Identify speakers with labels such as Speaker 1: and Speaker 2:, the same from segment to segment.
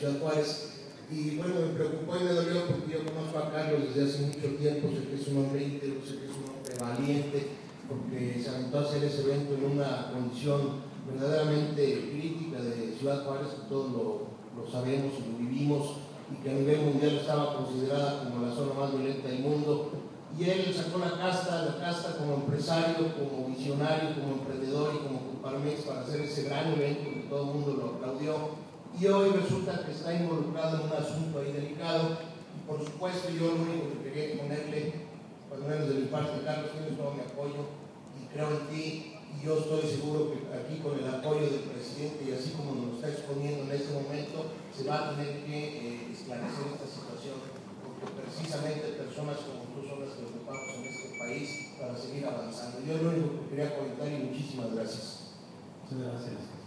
Speaker 1: Ciudad Juárez. Y bueno, me preocupó y me dolió porque yo conozco a Carlos desde hace mucho tiempo, sé que es un hombre íntegro, sé que es un hombre valiente, porque se aventó a hacer ese evento en una condición verdaderamente crítica de Ciudad Juárez, que todos lo sabemos y lo vivimos, y que a nivel mundial estaba considerada como la zona más violenta del mundo. Y él sacó la casta como empresario, como visionario, como emprendedor y como Coparmex para hacer ese gran evento que todo el mundo lo aplaudió. Y hoy resulta que está involucrado en un asunto ahí delicado. Y por supuesto, yo lo único que quería ponerle, cuando menos de mi parte, Carlos, tienes todo mi apoyo y creo en ti. Y yo estoy seguro que aquí, con el apoyo del presidente y así como nos lo está exponiendo en este momento, se va a tener que esclarecer esta situación, porque precisamente personas como tú son las que ocupamos en este país para seguir avanzando. Yo lo único que quería comentar y muchísimas gracias.
Speaker 2: Muchas gracias.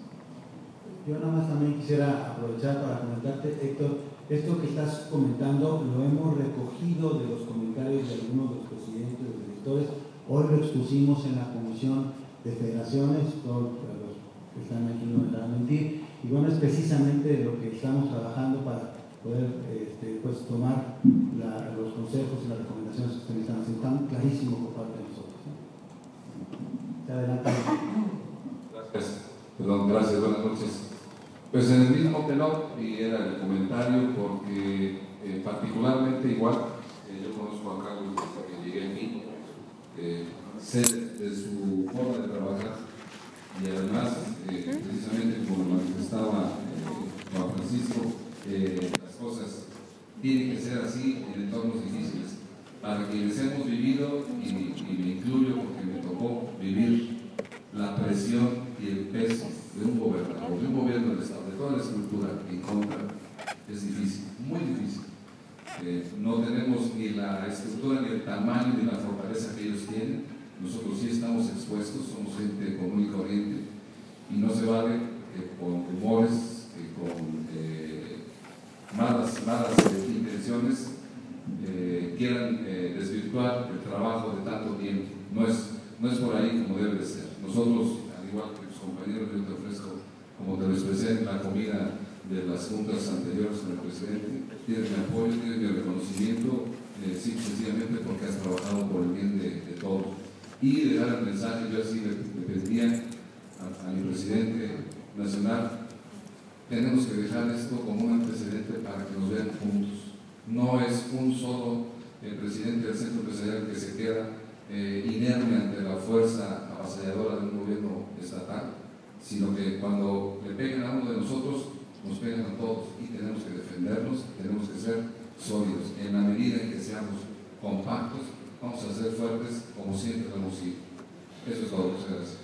Speaker 2: Yo nada más también quisiera aprovechar para comentarte, Héctor, esto que estás comentando lo hemos recogido de los comentarios de algunos de los presidentes, de los directores. Hoy lo expusimos en la Comisión de Federaciones, todos los que están aquí no me van a mentir, y bueno, es precisamente de lo que estamos trabajando para poder pues, tomar los consejos y las recomendaciones que ustedes están haciendo, tan clarísimo por parte de nosotros, ¿no? Adelante.
Speaker 3: Gracias. Perdón, gracias, buenas noches. Pues en el mismo tenor, y era el comentario, porque particularmente igual, yo conozco a Carlos desde que llegué aquí, sé de su forma de trabajar, y además, precisamente como lo manifestaba Juan Francisco, las cosas tienen que ser así en entornos difíciles. Para quienes hemos vivido, y me incluyo porque me tocó vivir la presión y el peso de un gobernador, de un gobierno del Estado, de toda la estructura en contra, es difícil, muy difícil. No tenemos ni la estructura, ni el tamaño, ni la fortaleza que ellos tienen. Nosotros sí estamos expuestos, somos gente común y corriente, y no se vale que con rumores, que con malas intenciones quieran desvirtuar el trabajo de tanto tiempo. No es por ahí como debe de ser. Nosotros, al igual que tus compañeros, yo te ofrezco, como te lo expresé en la comida de las juntas anteriores con el presidente, tienes mi apoyo, tienes mi reconocimiento, sencillamente porque has trabajado por el bien de todos. Y dejar el mensaje, yo así le pedía a mi presidente nacional, tenemos que dejar esto como un antecedente para que nos vean juntos. No es un solo el presidente del centro empresarial que se queda inerme ante la fuerza avasalladora de un gobierno estatal, sino que cuando le peguen a uno de nosotros, nos pegan a todos, y tenemos que defendernos, tenemos que ser sólidos. En la medida en que seamos compactos, vamos a ser fuertes como siempre lo hemos sido. Eso es todo. Muchas gracias.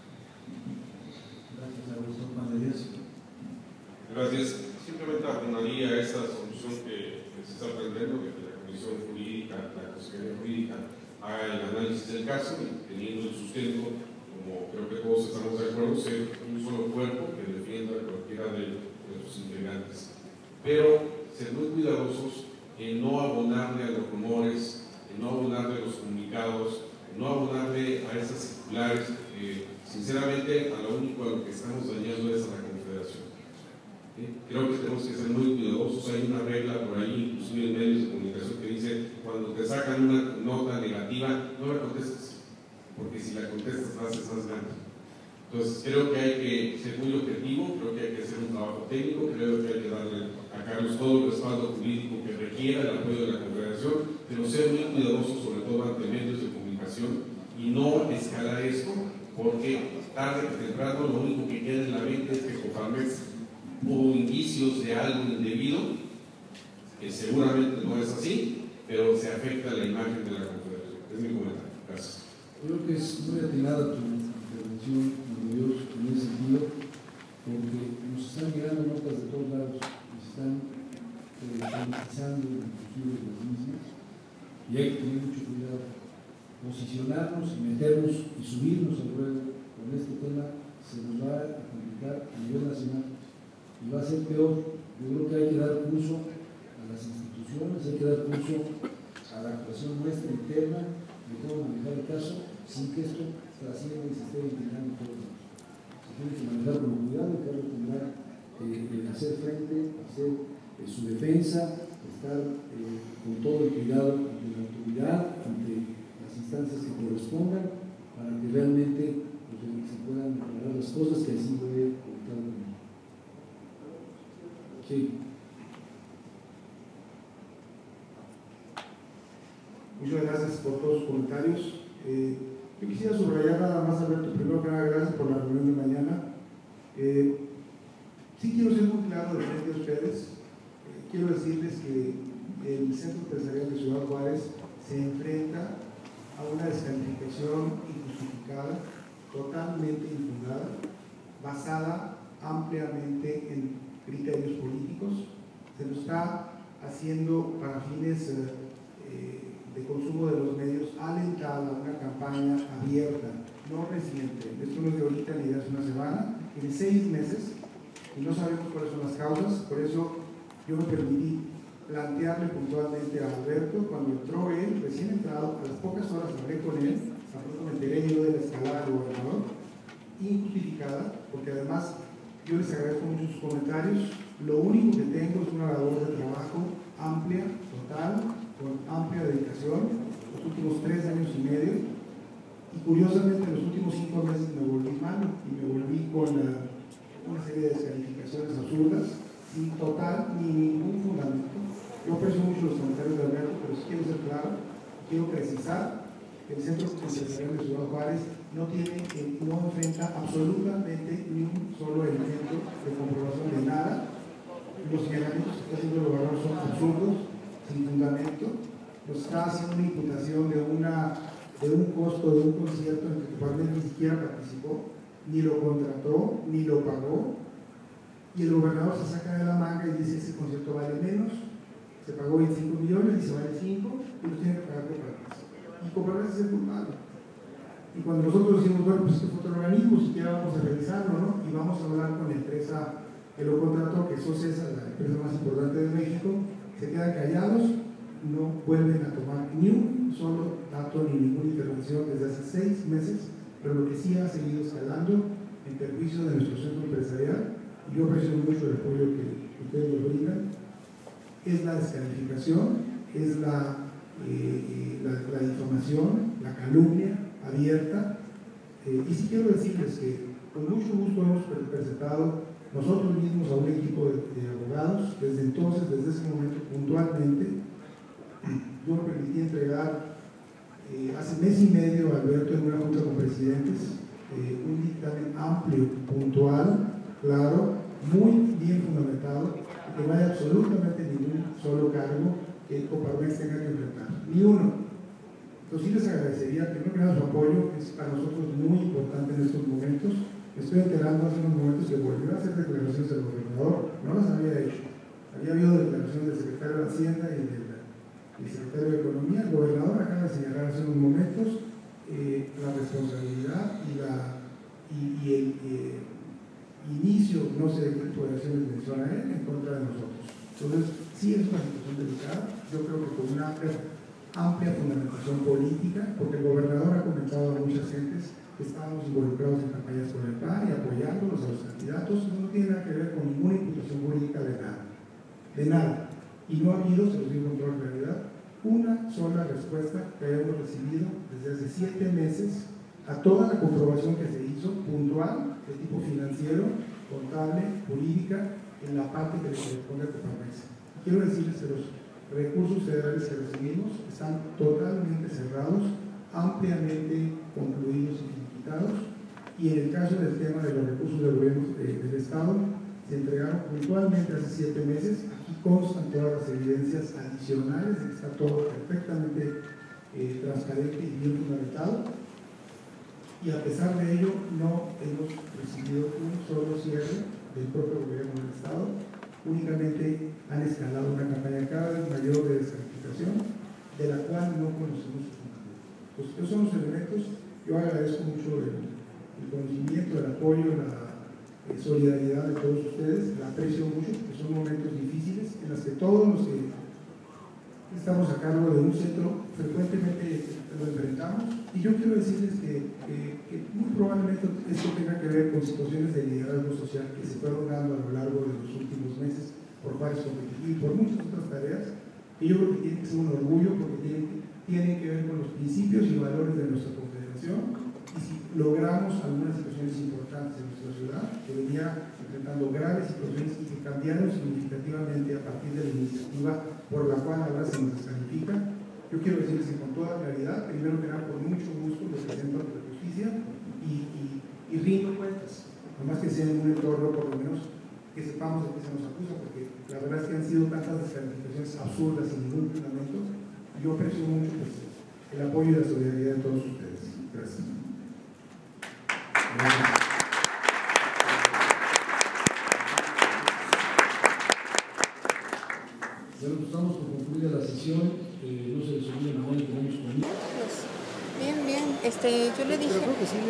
Speaker 2: Gracias, Augusto. Juan de Dios.
Speaker 4: Gracias. Simplemente abonaría a esa solución que se está planteando, que la Comisión Jurídica, la Consejería Jurídica, haga el análisis del caso y teniendo el sustento, como creo que todos estamos de acuerdo, ser un solo cuerpo que defienda a cualquiera de sus integrantes. Pero ser muy cuidadosos en no abonarle a los rumores, en no abonarle a los comunicados, en no abonarle a esas circulares, sinceramente a lo único a lo que estamos dañando es a la Confederación. Creo que tenemos que ser muy cuidadosos. Hay una regla por ahí, inclusive en medios de comunicación, que dice: cuando te sacan una nota negativa, no la contestes, porque si la contestas la haces más grande. Entonces creo que hay que ser muy objetivo, creo que hay que hacer un trabajo técnico, creo que hay que darle a Carlos todo el respaldo jurídico que requiera el apoyo de la Confederación, pero ser muy cuidadosos sobre todo ante medios de comunicación y no escalar esto, porque tarde que temprano lo único que queda en la mente es que Coparmex hubo indicios de algo indebido, que seguramente no es así, pero se afecta la imagen de la Confederación. Es mi comentario. Gracias.
Speaker 5: Creo que es muy atinada tu intervención, Dios, en ese sentido, porque nos están llegando notas de todos lados, nos están politizando inclusive las mismas, y hay que tener mucho cuidado. Posicionarnos y meternos y subirnos al ruedo con este tema se nos va a complicar a nivel nacional y va a ser peor. Yo creo que hay que dar curso a las instituciones, hay que dar curso a la actuación nuestra interna de cómo manejar el caso sin que esto trascienda y se esté ventilando todo. Se tiene que manejar con cuidado, y Carlos tendrá hacer frente, hacer su defensa, estar con todo el cuidado ante la autoridad, ante las instancias que correspondan, para que realmente pues, se puedan aclarar las cosas, que así lo he comentado conmigo. Sí.
Speaker 6: Muchas gracias por todos los comentarios. Yo quisiera subrayar nada más, Alberto, primero que nada, gracias por la reunión de mañana. Sí quiero ser muy claro de frente a ustedes. Quiero decirles que el Centro Empresarial de Ciudad Juárez se enfrenta a una descalificación injustificada, totalmente infundada, basada ampliamente en criterios políticos. Se lo está haciendo para fines de consumo de los medios, alentada una campaña abierta, no reciente. Esto no es de ahorita ni de hace una semana, tiene 6 meses y no sabemos cuáles son las causas. Por eso yo me permití plantearle puntualmente a Alberto, cuando entró él, recién entrado, a las pocas horas hablé con él, a pronto me enteré yo de la escalada del gobernador, injustificada, porque además yo les agradezco mucho sus comentarios. Lo único que tengo es una labor de trabajo amplia, total, con amplia dedicación, los últimos 3 años y medio, y curiosamente en los últimos 5 meses me volví malo y me volví con una serie de descalificaciones absurdas, sin total ni ningún fundamento. Yo aprecio mucho los comentarios de Alberto, pero sí quiero ser claro, quiero precisar que el Centro Empresarial de Ciudad Juárez no enfrenta absolutamente ni un solo elemento de comprobación de nada. Los señalamientos que está haciendo el gobernador son absurdos, sin fundamento. Nos está haciendo una imputación de un costo de un concierto en el que probablemente ni siquiera participó, ni lo contrató, ni lo pagó, y el gobernador se saca de la manga y dice: ese concierto vale menos, se pagó 25 millones, dice vale 5, y lo tiene que pagar por partes. Y comprobarse es el culpable. Y cuando nosotros decimos, bueno, pues este fue otro organismo, siquiera vamos a revisarlo, ¿no? Y vamos a hablar con la empresa que lo contrató, que es OCESA, la empresa más importante de México, se quedan callados, no vuelven a tomar ni un solo dato ni ninguna intervención desde hace 6 meses, pero lo que sí ha seguido escalando en perjuicio de nuestro centro empresarial, y yo aprecio mucho el apoyo que ustedes nos brindan, es la descalificación, es la difamación, la calumnia abierta. Y sí quiero decirles que con mucho gusto hemos presentado nosotros mismos a un equipo de abogados. Desde entonces, desde ese momento puntualmente, yo me permití entregar hace 1 mes y medio a Alberto en una junta con presidentes un dictamen amplio, puntual, claro, muy bien fundamentado, que no hay absolutamente ningún solo cargo que Coparmex tenga que enfrentar, ni uno. Entonces sí les agradecería, primero que nada, su apoyo, es para nosotros muy importante en estos momentos. Me estoy enterando hace unos momentos que volvió a hacer declaraciones del gobernador, no las había hecho. Había habido declaraciones del secretario de Hacienda y del secretario de Economía. El gobernador acaba de señalar hace unos momentos la responsabilidad y el inicio, no sé de qué tipo de acciones menciona él, en contra de nosotros. Entonces, sí es una situación delicada, yo creo que con una amplia fundamentación política, porque el gobernador ha comentado a muchas gentes que estábamos involucrados en campañas con el PAN y apoyándolos a los candidatos. No tiene nada que ver con ninguna imputación política de nada, de nada. Y no ha habido, se los digo con toda claridad, una sola respuesta que hayamos recibido desde hace 7 meses a toda la comprobación que se hizo, puntual, de tipo financiero, contable, jurídica, en la parte que le corresponde a Coparmex. Quiero decirles que los recursos federales que recibimos están totalmente cerrados, ampliamente concluidos y finiquitados, y en el caso del tema de los recursos del gobierno del Estado, se entregaron puntualmente hace 7 meses. Aquí constan todas las evidencias adicionales de que está todo perfectamente transparente y bien fundamentado, y a pesar de ello no hemos recibido un solo cierre del propio gobierno del Estado. Únicamente han escalado una campaña cada vez mayor de descalificación, de la cual no conocemos sus fundamentos. Pues estos son los elementos. Yo agradezco mucho el conocimiento, el apoyo, la solidaridad de todos ustedes, la aprecio mucho, porque son momentos difíciles en los que todos los que estamos a cargo de un centro, frecuentemente lo enfrentamos, y yo quiero decirles que muy probablemente esto tenga que ver con situaciones de liderazgo social que se fueron dando a lo largo de los últimos meses por Juárez Competitivo y por muchas otras tareas, que yo creo que tiene que ser un orgullo porque tienen que ver con los principios y valores de nuestra confederación. Y si logramos algunas situaciones importantes en nuestra ciudad, que venía enfrentando graves situaciones y que cambiaron significativamente a partir de la iniciativa por la cual ahora se nos descalifica, yo quiero decirles que con toda claridad, primero que nada, con mucho gusto, me presento ante la justicia y rindo cuentas, nomás que sea en un entorno por lo menos que sepamos de qué se nos acusa, porque la verdad es que han sido tantas descalificaciones absurdas sin ningún fundamento. Yo aprecio mucho pues, el apoyo y la solidaridad de todos ustedes. Gracias.
Speaker 5: Bueno, pues estamos por concluir la sesión. No se les olvide, mañana tenemos conmigo.
Speaker 7: Bien, yo le dije.